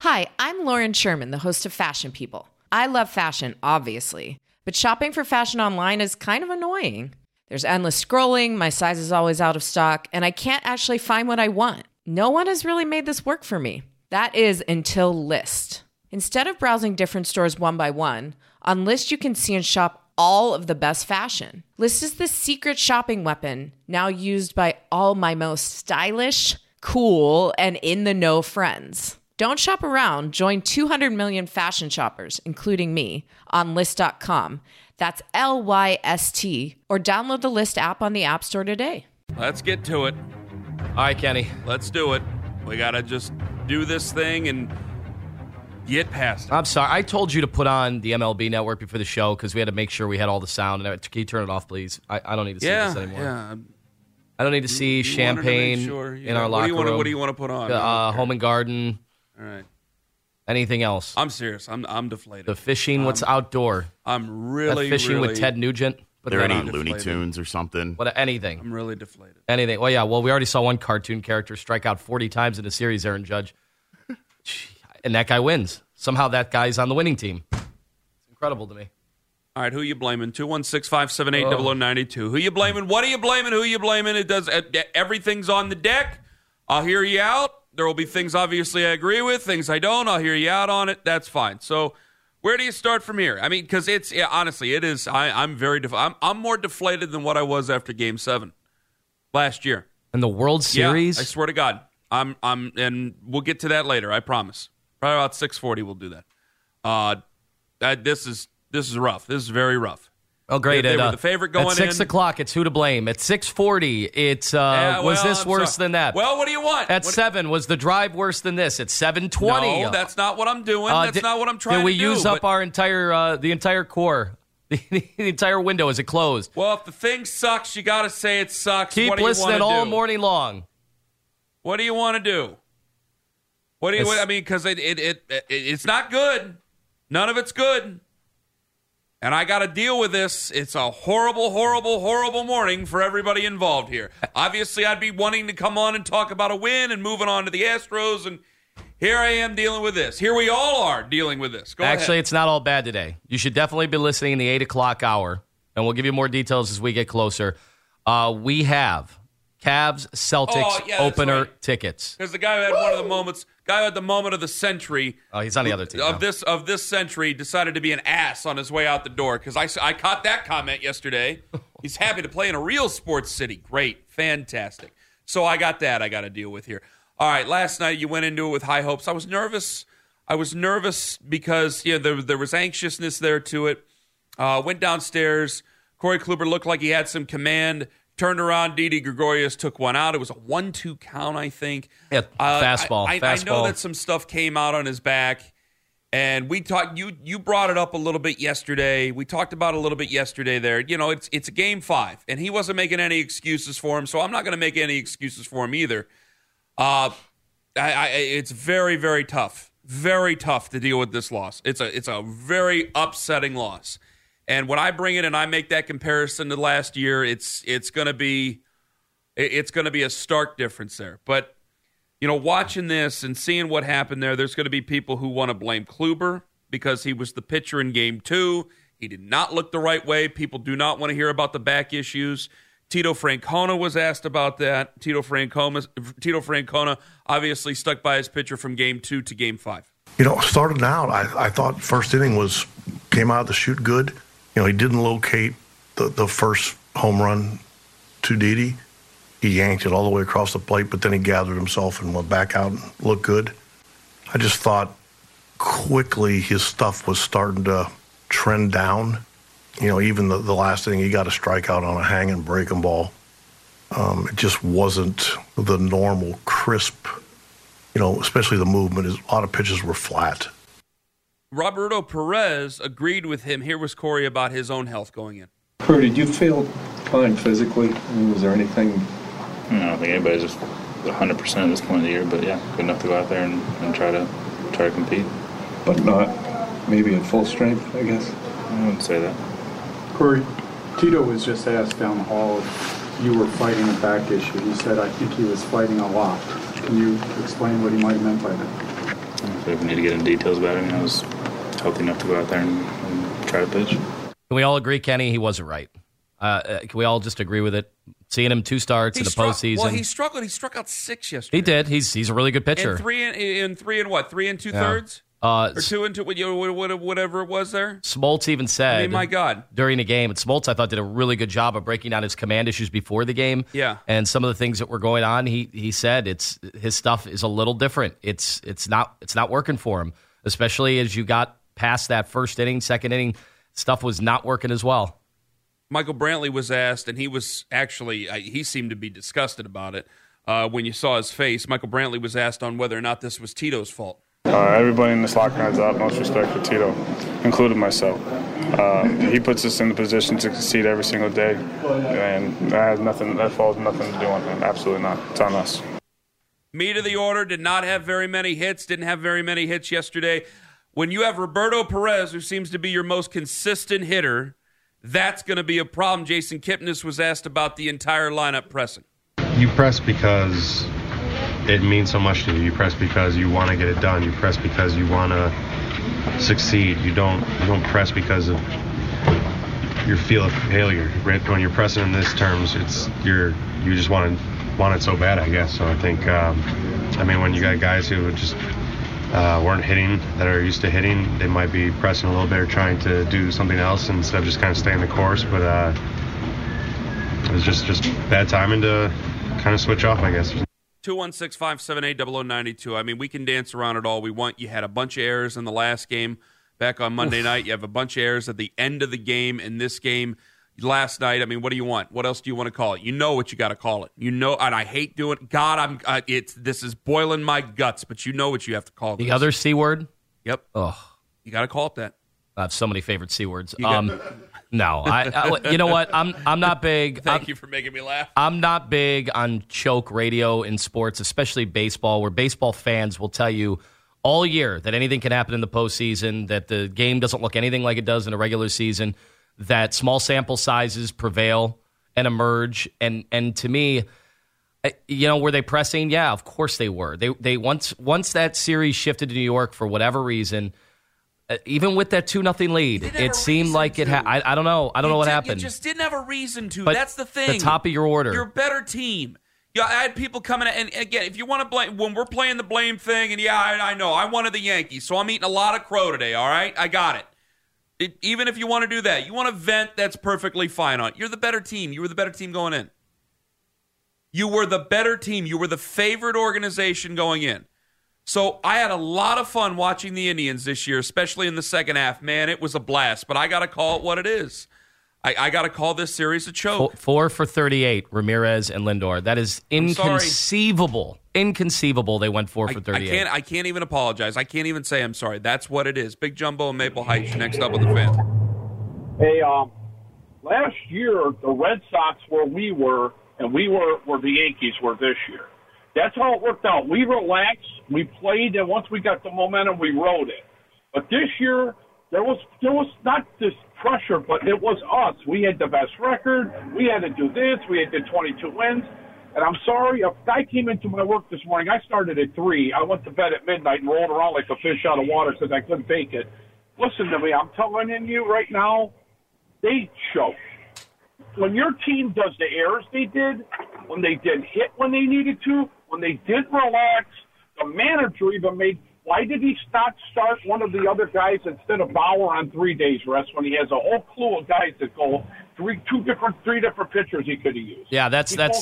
Hi, I'm Lauren Sherman, the host of Fashion People. I love fashion, obviously, but shopping for fashion online is kind of annoying. There's endless scrolling, my size is always out of stock, and I can't actually find what I want. No one has really made this work for me. That is until Lyst. Instead of browsing different stores one by one, on Lyst you can see and shop all of the best fashion. Lyst is the secret shopping weapon, now used by all my most stylish, cool, and in-the-know friends. Don't shop around. Join 200 million fashion shoppers, including me, on Lyst.com. That's Lyst, or download the Lyst app on the App Store today. Let's get to it. All right, Kenny. Let's do it. We got to just do this thing and get past it. I'm sorry. I told you to put on the MLB Network before the show because we had to make sure we had all the sound. Can you turn it off, please? I don't need to see this anymore. Yeah. I don't need to see champagne in our locker room. What do you want to put on? Home and Garden. All right. Anything else? I'm serious. I'm deflated. The fishing, what's outdoor? I'm really, fishing really, with Ted Nugent. They're on Looney Tunes or something. Anything. I'm really deflated. Anything. Well, yeah. Well, we already saw one cartoon character strike out 40 times in a series, Aaron Judge. And that guy wins. Somehow that guy's on the winning team. It's incredible to me. All right, who you blaming? 216-578-0092. Who you blaming? What are you blaming? Who you blaming? It does. Everything's on the deck. I'll hear you out. There will be things, obviously, I agree with. Things I don't. I'll hear you out on it. That's fine. So where do you start from here? I mean, because honestly, it is. I'm very. I'm more deflated than what I was after Game 7 last year. In the World Series? Yeah, I swear to God. And we'll get to that later. I promise. Probably about 6:40 we'll do that. This is rough. This is very rough. Oh, great. They were the favorite going at 6 o'clock, it's who to blame. At 6:40, it's was this worse than that? Well, what do you want? At 7, was the drive worse than this? At 7:20. No, that's not what I'm doing. That's not what I'm trying to do. Did we use up our entire the entire core? The entire window, is it closed? Well, if the thing sucks, you got to say it sucks. Keep listening all morning long. What do you want to do? I mean, because it's not good. None of it's good. And I got to deal with this. It's a horrible, horrible, horrible morning for everybody involved here. Obviously, I'd be wanting to come on and talk about a win and moving on to the Astros, and here I am dealing with this. Here we all are dealing with this. Go Actually, ahead. It's not all bad today. You should definitely be listening in the 8 o'clock hour, and we'll give you more details as we get closer. We have Cavs-Celtics opener tickets. Because the guy who had one of the moments, had the moment of the century. Oh, he's on the other team. Of this century, decided to be an ass on his way out the door. Because I caught that comment yesterday. He's happy to play in a real sports city. Great. Fantastic. So I got that I got to deal with here. All right, last night you went into it with high hopes. I was nervous. Because there was anxiousness there to it. Went downstairs. Corey Kluber looked like he had some command. Turned around, Didi Gregorius took one out. It was a 1-2 count, I think. Yeah, fastball. I know that some stuff came out on his back, and we talked. You brought it up a little bit yesterday. We talked about it a little bit yesterday. There, it's a Game 5, and he wasn't making any excuses for him, so I'm not going to make any excuses for him either. It's very, very tough to deal with this loss. It's a very upsetting loss. And when I bring it and I make that comparison to last year, it's going to be a stark difference there. But watching this and seeing what happened there's going to be people who want to blame Kluber because he was the pitcher in Game 2. He did not look the right way. People do not want to hear about the back issues. Tito Francona was asked about that. Tito Francona obviously stuck by his pitcher from Game 2 to Game 5. Starting out, I thought first inning came out of the chute good. He didn't locate the first home run to Didi. He yanked it all the way across the plate, but then he gathered himself and went back out and looked good. I just thought quickly his stuff was starting to trend down. Even the last inning, he got a strikeout on a hanging breaking ball. It just wasn't the normal crisp, especially the movement. A lot of pitches were flat. Roberto Perez agreed with him. Here was Corey about his own health going in. Corey, did you feel fine physically? Was there anything? I don't think anybody's just 100% at this point of the year, but yeah, good enough to go out there and try to compete. But not maybe at full strength, I guess? I wouldn't say that. Corey, Tito was just asked down the hall if you were fighting a back issue. He said, I think he was fighting a lot. Can you explain what he might have meant by that? if we need to get into details about it, I was healthy enough to go out there and try to pitch. Can we all agree, Kenny, he wasn't right? Can we all just agree with it? Seeing him 2 starts in the postseason. Well, he struggled. He struck out 6 yesterday. He did. He's a really good pitcher. And 3 and what? 3 2/3? Or 2 and 2, whatever it was there. Smoltz even said, my God, during the game, and Smoltz I thought did a really good job of breaking down his command issues before the game. Yeah, and some of the things that were going on, he said his stuff is a little different. It's not working for him, especially as you got past that first inning, second inning, stuff was not working as well. Michael Brantley was asked, and he was actually he seemed to be disgusted about it when you saw his face. Michael Brantley was asked on whether or not this was Tito's fault. Everybody in this locker room has the utmost respect for Tito, including myself. He puts us in the position to succeed every single day, and that falls nothing to do on him. Absolutely not. It's on us. Meat of the order, did not have very many hits, didn't have very many hits yesterday. When you have Roberto Perez, who seems to be your most consistent hitter, that's going to be a problem. Jason Kipnis was asked about the entire lineup pressing. You press because it means so much to you. You press because you want to get it done. You press because you want to succeed. You don't press because of your feel of failure. When you're pressing in this terms, you just want it so bad, I guess. So I think, when you got guys who just weren't hitting, that are used to hitting, they might be pressing a little bit or trying to do something else instead of just kind of staying the course. But it was just bad timing to kind of switch off, I guess. 216-578-0092. We can dance around it all we want. You had a bunch of errors in the last game back on Monday night. You have a bunch of errors at the end of the game in this game last night. What do you want? What else do you want to call it? You know what you got to call it. And I hate doing it. God, this is boiling my guts, but you know what you have to call it. The other C word? Yep. Oh, you got to call it that. I have so many favorite C words. No, you know what? I'm not big. Thank you for making me laugh. I'm not big on choke radio in sports, especially baseball, where baseball fans will tell you all year that anything can happen in the postseason, that the game doesn't look anything like it does in a regular season, that small sample sizes prevail and emerge. And to me, were they pressing? Yeah, of course they were. They once that series shifted to New York for whatever reason. Even with that 2-0 lead, it seemed like it had. I don't know. I don't know what happened. You just didn't have a reason to. But that's the thing. The top of your order. You're a better team. Yeah, I had people coming in, and again, if you want to blame, when we're playing the blame thing, and I know, I wanted the Yankees, so I'm eating a lot of crow today, all right? I got it. Even if you want to do that, you want to vent, that's perfectly fine on it. You're the better team. You were the better team going in. You were the better team. You were the favored organization going in. So I had a lot of fun watching the Indians this year, especially in the second half. Man, it was a blast. But I got to call it what it is. I got to call this series a choke. 4 for 38, Ramirez and Lindor. That is inconceivable. Inconceivable they went 4 for 38. I can't even apologize. I can't even say I'm sorry. That's what it is. Big Jumbo and Maple Heights next up with the Fan. Hey, last year the Red Sox were we were, and we were where the Yankees were this year. That's how it worked out. We relaxed, we played, and once we got the momentum, we rode it. But this year, there was not this pressure, but it was us. We had the best record. We had to do this. We had the 22 wins. And I'm sorry, a guy came into my work this morning. I started at 3. I went to bed at midnight and rolled around like a fish out of water because I couldn't take it. Listen to me. I'm telling you right now, they choke. When your team does the errors they did, when they did hit when they needed to, when they did relax, the manager even made, why did he not start one of the other guys instead of Bauer on 3 days rest when he has a whole slew of guys that go three different pitchers he could have used? Yeah, that's Let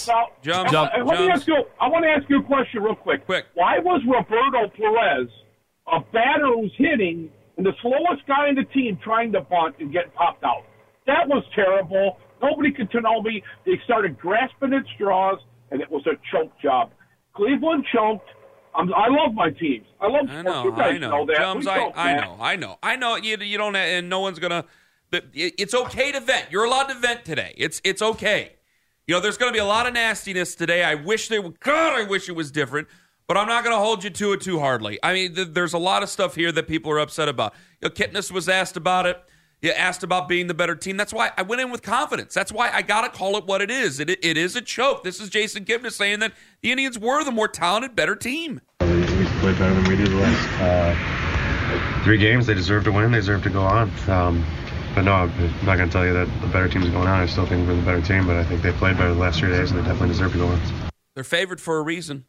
me ask you, I want to ask you a question real quick. Why was Roberto Perez, a batter who's hitting, and the slowest guy in the team trying to bunt and get popped out? That was terrible. Nobody could tell me. They started grasping at straws, and it was a choke job. Cleveland choked. I love my teams. I love sports. You guys know that. Jums, I know. You don't, and no one's gonna. It's okay to vent. You're allowed to vent today. It's okay. There's going to be a lot of nastiness today. I wish it was different. But I'm not going to hold you to it too hardly. There's a lot of stuff here that people are upset about. Kipnis was asked about it. You asked about being the better team. That's why I went in with confidence. That's why I got to call it what it is. It is a choke. This is Jason Kipnis saying that the Indians were the more talented, better team. We used to play better than we did the guys. 3 games, they deserve to win. They deserve to go on. But no, I'm not going to tell you that the better team's going on. I still think we're the better team, but I think they played better the last 3 days, and they definitely deserve to go on. They're favored for a reason.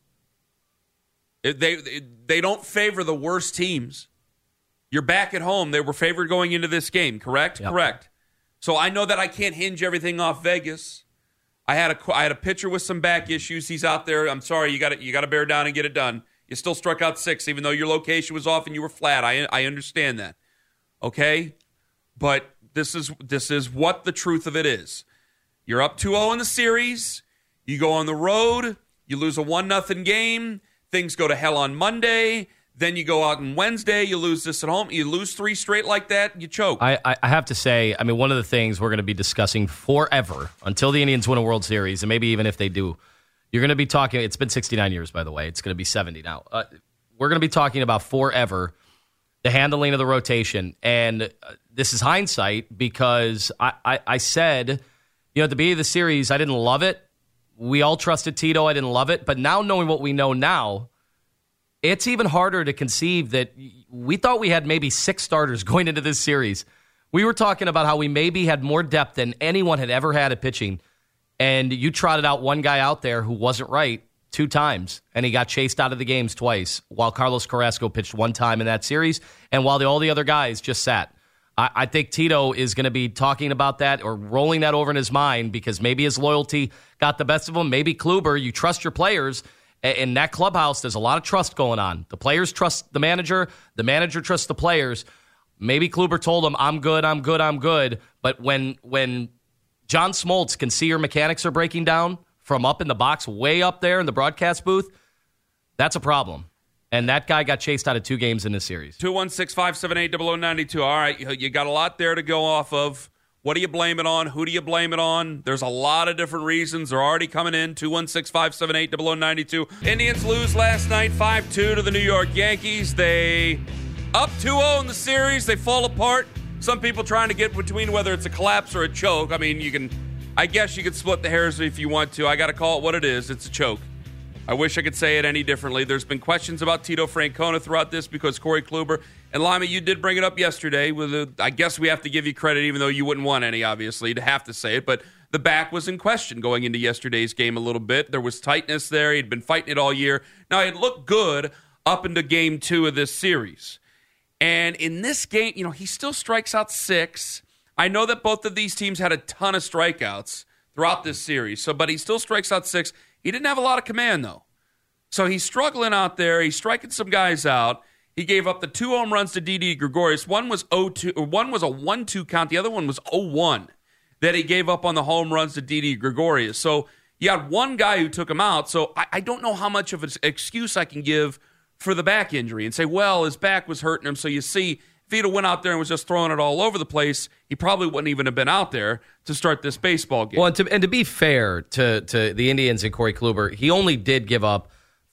They don't favor the worst teams. You're back at home. They were favored going into this game, correct? Yep. Correct. So I know that I can't hinge everything off Vegas. I had a pitcher with some back issues. He's out there. I'm sorry. You got to bear down and get it done. You still struck out 6, even though your location was off and you were flat. I understand that. Okay? But this is what the truth of it is. You're up 2-0 in the series. You go on the road. You lose a 1-0 game. Things go to hell on Monday. Then you go out on Wednesday. You lose this at home. You lose 3 straight like that, you choke. I have to say, I mean, one of the things we're going to be discussing forever until the Indians win a World Series, and maybe even if they do, you're going to be talking, it's been 69 years, by the way. It's going to be 70 now. We're going to be talking about forever the handling of the rotation. And this is hindsight because I said, at the beginning of the series, I didn't love it. We all trusted Tito. I didn't love it. But now knowing what we know now, it's even harder to conceive that we thought we had maybe 6 starters going into this series. We were talking about how we maybe had more depth than anyone had ever had at pitching. And you trotted out one guy out there who wasn't right 2 times, and he got chased out of the games twice, while Carlos Carrasco pitched 1 time in that series, and while all the other guys just sat. I think Tito is going to be talking about that or rolling that over in his mind because maybe his loyalty got the best of him. Maybe Kluber, you trust your players. In that clubhouse, there's a lot of trust going on. The players trust the manager trusts the players. Maybe Kluber told him, I'm good. But when John Smoltz can see your mechanics are breaking down from up in the box, way up there in the broadcast booth, that's a problem. And that guy got chased out of 2 games in this series. 216-578-0092. All right, you got a lot there to go off of. What do you blame it on? Who do you blame it on? There's a lot of different reasons. They're already coming in. 216-578-0092. Indians lose last night 5-2 to the New York Yankees. They up 2-0 in the series. They fall apart. Some people trying to get between whether it's a collapse or a choke. I mean, I guess you could split the hairs if you want to. I got to call it what it is. It's a choke. I wish I could say it any differently. There's been questions about Tito Francona throughout this because Corey Kluber and Lima, you did bring it up yesterday. I guess we have to give you credit, even though you wouldn't want any, obviously, to have to say it. But the back was in question going into yesterday's game a little bit. There was tightness there. He'd been fighting it all year. Now, it looked good up into Game 2 of this series. And in this game, he still strikes out 6. I know that both of these teams had a ton of strikeouts throughout this series, but he still strikes out 6. He didn't have a lot of command, though. So he's struggling out there. He's striking some guys out. He gave up the 2 home runs to Didi Gregorius. One was 0-2, one was a 1-2 count. The other one was 0-1 that he gave up on the home runs to Didi Gregorius. So you had one guy who took him out. So I don't know how much of an excuse I can give for the back injury and say, well, his back was hurting him. So you see, if he'd have went out there and was just throwing it all over the place, he probably wouldn't even have been out there to start this baseball game. Well, and to be fair to the Indians and Corey Kluber, he only did give up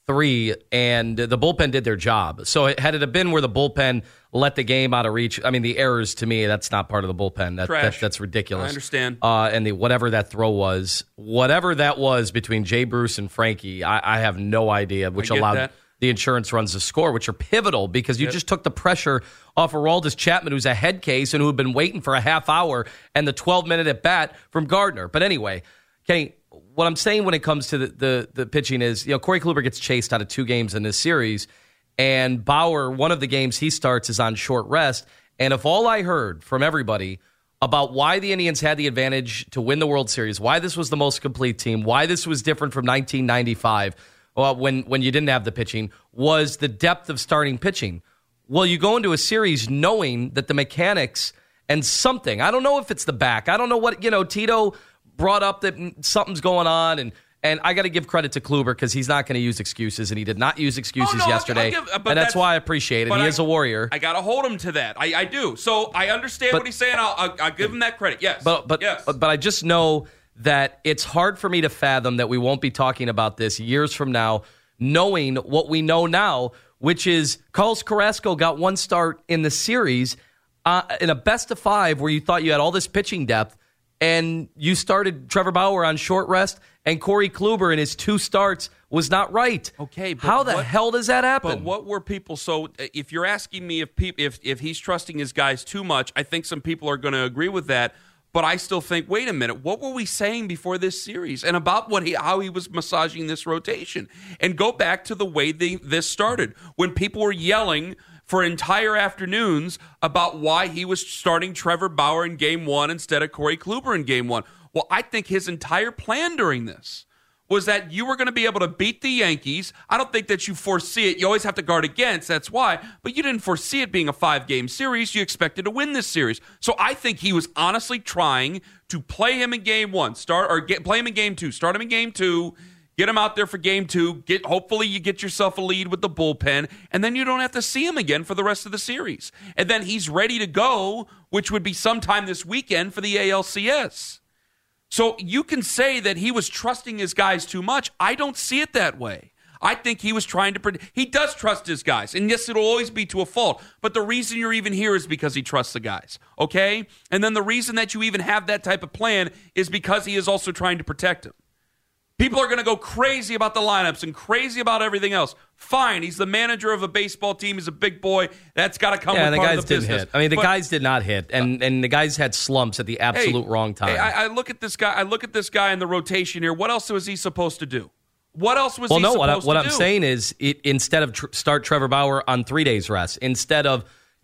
3, and the bullpen did their job. So had it been where the bullpen let the game out of reach, I mean, the errors, to me, that's not part of the bullpen. That's ridiculous. I understand. And whatever that throw was, whatever that was between Jay Bruce and Frankie, I have no idea, which allowed the insurance runs to score, which are pivotal because you just took the pressure off Aroldis Chapman, who's a head case and who had been waiting for a half hour, and the 12-minute at bat from Gardner. But anyway, Kenny, what I'm saying when it comes to the pitching is, Corey Kluber gets chased out of 2 games in this series, and Bauer, one of the games he starts is on short rest. And if all I heard from everybody about why the Indians had the advantage to win the World Series, why this was the most complete team, why this was different from 1995, when you didn't have the pitching, was the depth of starting pitching. Well, you go into a series knowing that the mechanics and something, I don't know if it's the back, I don't know what, Tito brought up that something's going on, and I got to give credit to Kluber because he's not going to use excuses, and he did not use excuses yesterday, and that's why I appreciate it. He is a warrior. I got to hold him to that. I do. So I understand what he's saying. I'll give him that credit. Yes. But I just know that it's hard for me to fathom that we won't be talking about this years from now, knowing what we know now, which is Carlos Carrasco got 1 start in the series in a best-of-5 where you thought you had all this pitching depth, and you started Trevor Bauer on short rest, and Corey Kluber in his 2 starts was not right. Okay, but how the hell does that happen? But what were people? So if you're asking me if he's trusting his guys too much, I think some people are going to agree with that. But I still think, wait a minute, what were we saying before this series and about how he was massaging this rotation? And go back to the way this started, when people were yelling for entire afternoons about why he was starting Trevor Bauer in Game 1 instead of Corey Kluber in Game 1. Well, I think his entire plan during this was that you were going to be able to beat the Yankees. I don't think that you foresee it. You always have to guard against. That's why. But you didn't foresee it being a 5-game series. You expected to win this series. So I think he was honestly trying to play him in Game 1, play him in Game 2, start him in Game 2, get him out there for Game 2. Hopefully you get yourself a lead with the bullpen, and then you don't have to see him again for the rest of the series. And then he's ready to go, which would be sometime this weekend for the ALCS. So you can say that he was trusting his guys too much. I don't see it that way. I think he was trying to he does trust his guys. And yes, it'll always be to a fault. But the reason you're even here is because he trusts the guys. Okay? And then the reason that you even have that type of plan is because he is also trying to protect him. People are going to go crazy about the lineups and crazy about everything else. Fine, he's the manager of a baseball team. He's a big boy. That's got to come with part of the business. Hit. I mean, the guys did not hit, and the guys had slumps at the absolute wrong time. Hey, I look at this guy in the rotation here. What else was he supposed to do? What else was he supposed to do? What I'm saying is, instead of start Trevor Bauer on 3 days rest, instead of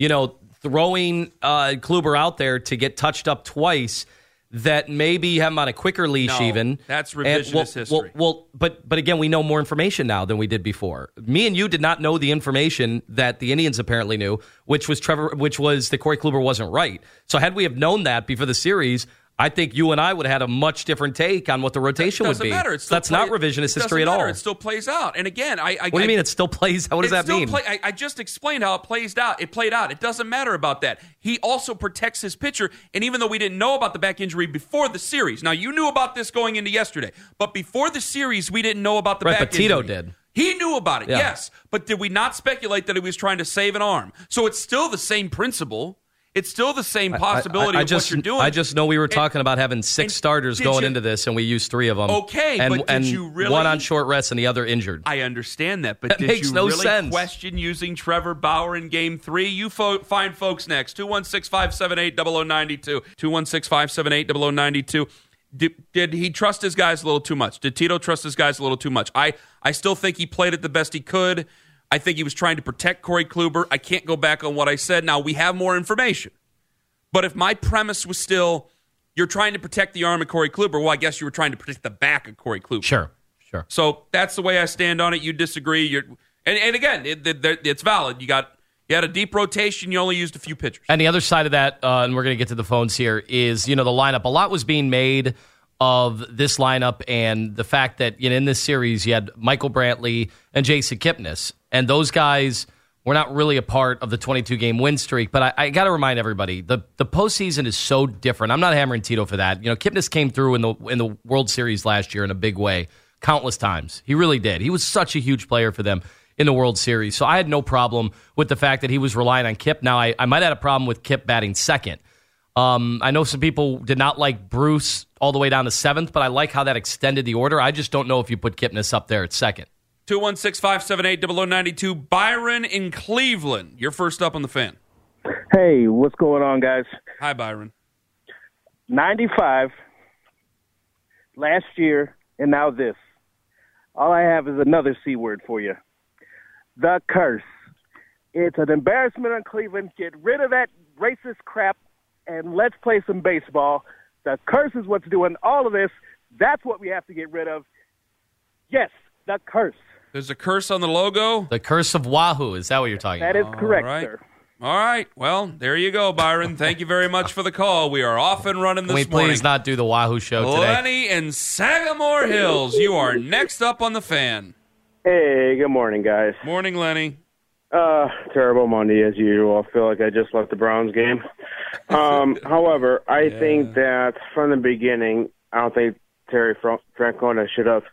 throwing Kluber out there to get touched up twice, that maybe have him on a quicker leash even. That's revisionist history. But again, we know more information now than we did before. Me and you did not know the information that the Indians apparently knew, which was that Corey Kluber wasn't right. So had we have known that before the series, I think you and I would have had a much different take on what the rotation would be. That's not revisionist history at all. It still plays out. And again, what do you mean it still plays out? What does that mean? I just explained how it plays out. It played out. It doesn't matter about that. He also protects his pitcher. And even though we didn't know about the back injury before the series, now you knew about this going into yesterday, but before the series, we didn't know about the back injury. But Tito did. He knew about it, yes. But did we not speculate that he was trying to save an arm? So it's still the same principle. It's still the same possibility of what you're doing. I just know we were talking about having 6 starters going into this, and we used 3 of them. Okay, but did you really? One on short rest and the other injured. I understand that, but did you really question using Trevor Bauer in Game 3? You find folks next. 216-578-0092. 216-578-0092. Did he trust his guys a little too much? Did Tito trust his guys a little too much? I still think he played it the best he could. I think he was trying to protect Corey Kluber. I can't go back on what I said. Now, we have more information. But if my premise was still, you're trying to protect the arm of Corey Kluber, well, I guess you were trying to protect the back of Corey Kluber. Sure. So that's the way I stand on it. You disagree. And again, it's valid. You had a deep rotation. You only used a few pitchers. And the other side of that, and we're going to get to the phones here, is, the lineup. A lot was being made of this lineup and the fact that in this series you had Michael Brantley and Jason Kipnis, and those guys were not really a part of the 22-game win streak. But I got to remind everybody, the postseason is so different. I'm not hammering Tito for that. Kipnis came through in the World Series last year in a big way, countless times. He really did. He was such a huge player for them in the World Series. So I had no problem with the fact that he was relying on Kip. Now, I might have had a problem with Kip batting second. I know some people did not like Bruce all the way down to 7th, but I like how that extended the order. I just don't know if you put Kipnis up there at second. 216-578-0092. Byron in Cleveland. You're first up on the Fan. Hey, what's going on, guys? Hi, Byron. 95, last year, and now this. All I have is another C word for you. The curse. It's an embarrassment on Cleveland. Get rid of that racist crap, and let's play some baseball. The curse is what's doing all of this. That's what we have to get rid of. Yes, the curse. There's a curse on the logo? The curse of Wahoo. Is that what you're talking about? That is correct, sir. All right. Well, there you go, Byron. Thank you very much for the call. We are off and running this morning. Can we please not do the Wahoo show today? Lenny in Sagamore Hills, you are next up on the Fan. Hey, good morning, guys. Morning, Lenny. Terrible Monday as usual. I feel like I just left the Browns game. However, I think that from the beginning, I don't think Terry Francona should have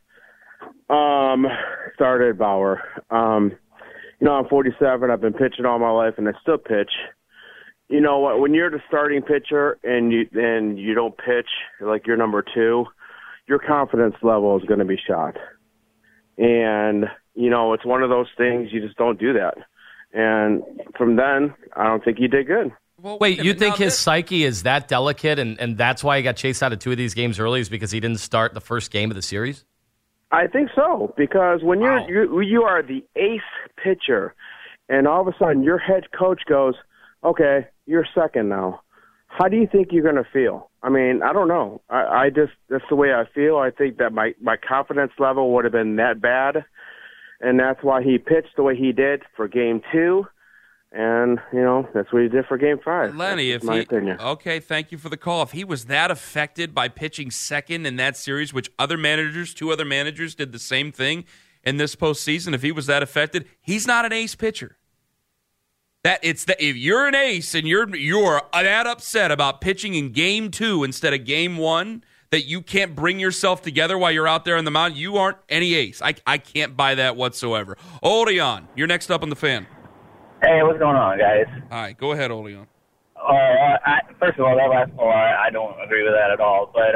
started Bauer. I'm 47. I've been pitching all my life, and I still pitch. You know what? When you're the starting pitcher and you don't pitch, like you're number 2, your confidence level is going to be shot. And, it's one of those things, you just don't do that. And from then, I don't think he did good. Well, wait, you think his psyche is that delicate and that's why he got chased out of 2 of these games early is because he didn't start the first game of the series? I think so, because when you are the ace pitcher and all of a sudden your head coach goes, okay, you're second now. How do you think you're going to feel? I mean, I don't know. I just, that's the way I feel. I think that my confidence level would have been that bad, and that's why he pitched the way he did for Game 2. And, that's what he did for Game 5. Lenny, that's my opinion. Okay, thank you for the call. If he was that affected by pitching second in that series, which 2 other managers did the same thing in this postseason, if he was that affected, he's not an ace pitcher. If you're an ace and you're that upset about pitching in Game 2 instead of Game 1, that you can't bring yourself together while you're out there on the mound, you aren't any ace. I can't buy that whatsoever. Oleon, you're next up on the Fan. Hey, what's going on, guys? All right, go ahead, Oleon. First of all, that last call, I don't agree with that at all. But,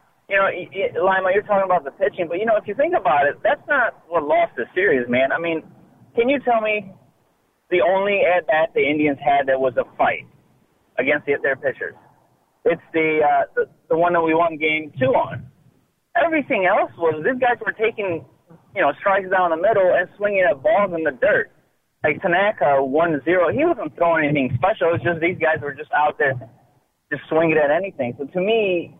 Lima, you're talking about the pitching. But, if you think about it, that's not what lost the series, man. I mean, can you tell me the only at-bat the Indians had that was a fight against their pitchers? It's the one that we won Game 2 on. Everything else was these guys were taking, strikes down the middle and swinging at balls in the dirt. Like Tanaka 1-0, he wasn't throwing anything special. It was just these guys were just out there just swinging at anything. So to me,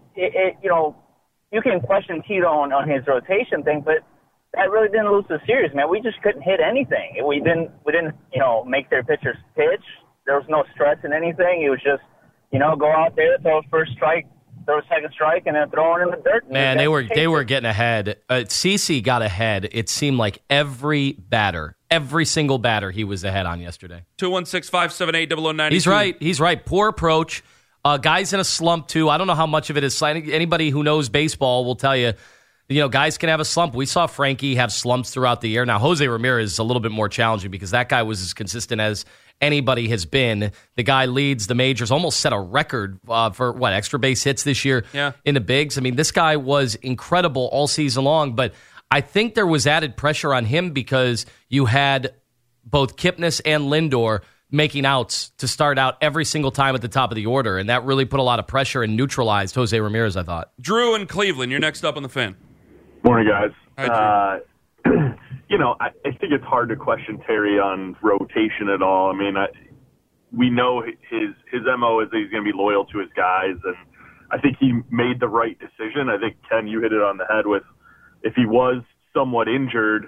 you can question Tito on his rotation thing, but that really didn't lose the series, man. We just couldn't hit anything. We didn't make their pitchers pitch. There was no stress in anything. It was just, go out there, throw a first strike, throw a second strike, and then throw it in the dirt. Man, they were getting ahead. CeCe got ahead. It seemed like every single batter he was ahead on yesterday. 216-578-0092. He's right. Poor approach. Guys in a slump, too. I don't know how much of it is. Anybody who knows baseball will tell you, guys can have a slump. We saw Frankie have slumps throughout the year. Now, Jose Ramirez is a little bit more challenging because that guy was as consistent as anybody has been. The guy leads the majors, almost set a record for, extra base hits this year in the bigs. I mean, this guy was incredible all season long, but I think there was added pressure on him because you had both Kipnis and Lindor making outs to start out every single time at the top of the order, and that really put a lot of pressure and neutralized Jose Ramirez, I thought. Drew in Cleveland, you're next up on the Fan. Morning, guys. Hi, I think it's hard to question Terry on rotation at all. I mean, we know his MO is that he's going to be loyal to his guys, and I think he made the right decision. I think, Ken, you hit it on the head with if he was somewhat injured,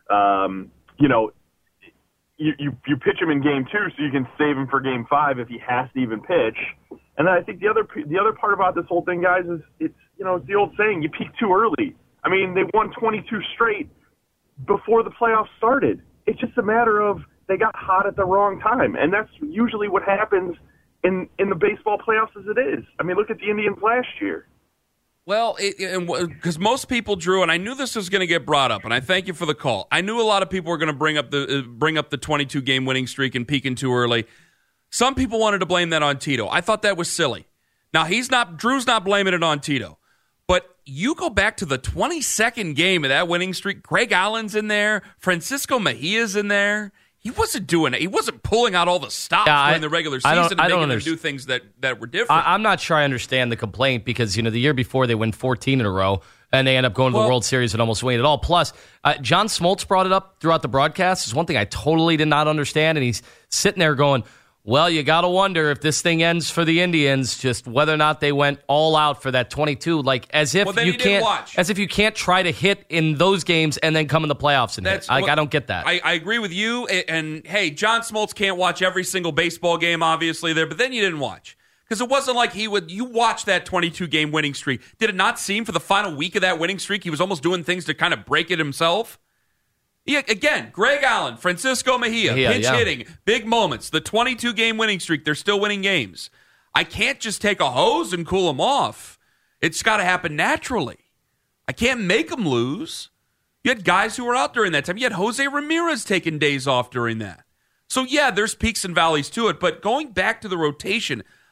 you pitch him in Game 2 so you can save him for Game 5 if he has to even pitch. And then I think the other part about this whole thing, guys, is it's the old saying, you peak too early. I mean, they won 22 straight before the playoffs started. It's just a matter of they got hot at the wrong time, and that's usually what happens in the baseball playoffs as it is. I mean, look at the Indians last year. Well, because most people, Drew, and I knew this was going to get brought up, and I thank you for the call. I knew a lot of people were going to bring up the 22-game winning streak and peaking too early. Some people wanted to blame that on Tito. I thought that was silly. Now Drew's not blaming it on Tito, but you go back to the 22nd game of that winning streak. Greg Allen's in there. Francisco Mejia's in there. He wasn't doing it. He wasn't pulling out all the stops during the regular season and making them do things that were different. I'm not sure I understand the complaint because, the year before they win 14 in a row and they end up going to the World Series and almost winning it all. Plus, John Smoltz brought it up throughout the broadcast. It's one thing I totally did not understand, and he's sitting there going, well, you got to wonder if this thing ends for the Indians, just whether or not they went all out for that 22, like as if you can't try to hit in those games and then come in the playoffs and hit. I don't get that. I agree with you. And hey, John Smoltz can't watch every single baseball game, obviously there, but then you didn't watch because it wasn't like you watched that 22-game winning streak. Did it not seem for the final week of that winning streak he was almost doing things to kind of break it himself? Yeah, again, Greg Allen, Francisco Mejia, pinch hitting, big moments. The 22-game winning streak, they're still winning games. I can't just take a hose and cool them off. It's got to happen naturally. I can't make them lose. You had guys who were out during that time. You had Jose Ramirez taking days off during that. So, yeah, there's peaks and valleys to it. But going back to the rotation,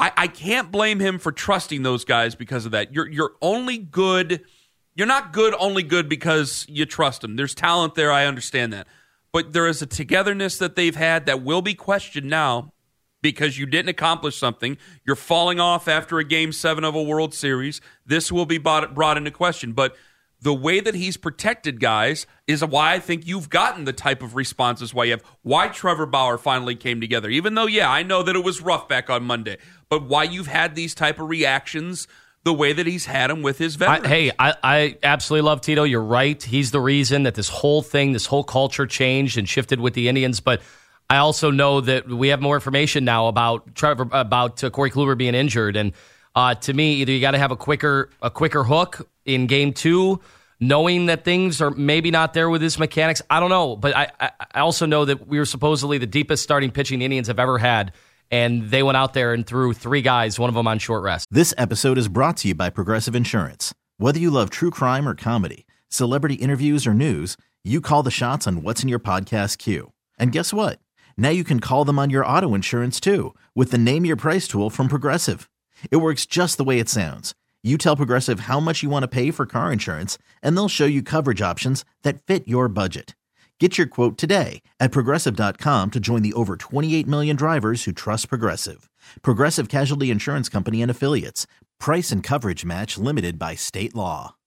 I can't blame him for trusting those guys because of that. You're only good. You're not good only good because you trust them. There's talent there. I understand that. But there is a togetherness that they've had that will be questioned now because you didn't accomplish something. You're falling off after a Game 7 of a World Series. This will be brought into question. But the way that he's protected guys is why I think you've gotten the type of responses why Trevor Bauer finally came together. Even though, I know that it was rough back on Monday, but why you've had these type of reactions the way that he's had them with his veterans. I absolutely love Tito. You're right. He's the reason that this whole culture changed and shifted with the Indians. But I also know that we have more information now about Corey Kluber being injured. And to me, either you got to have a quicker hook in Game 2, knowing that things are maybe not there with his mechanics. I don't know. But I also know that we were supposedly the deepest starting pitching the Indians have ever had. And they went out there and threw 3 guys, one of them on short rest. This episode is brought to you by Progressive Insurance. Whether you love true crime or comedy, celebrity interviews or news, you call the shots on what's in your podcast queue. And guess what? Now you can call them on your auto insurance too with the Name Your Price tool from Progressive. It works just the way it sounds. You tell Progressive how much you want to pay for car insurance, and they'll show you coverage options that fit your budget. Get your quote today at Progressive.com to join the over 28 million drivers who trust Progressive. Progressive Casualty Insurance Company and Affiliates. Price and coverage match limited by state law.